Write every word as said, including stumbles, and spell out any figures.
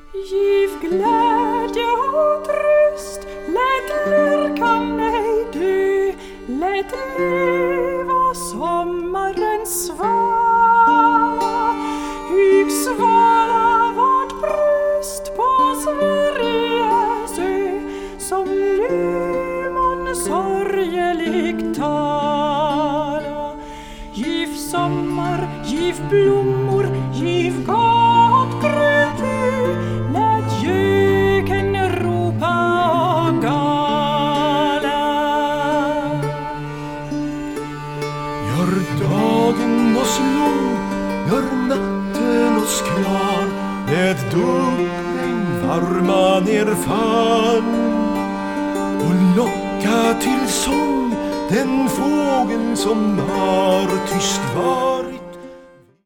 Giv glädje och tröst, lät lärkan ej dö, lät leva sommarens svala. Hyg svala vårt bröst på Sveriges ö, som nu man sorgelig tala. Giv sommar, giv blommor, giv gott grönt hö, lät göken ropa och gala. Gör dagen oss lång, gör natten oss klar, lät duggregn varma ner fan och locka till sång den fågeln som har tyst var.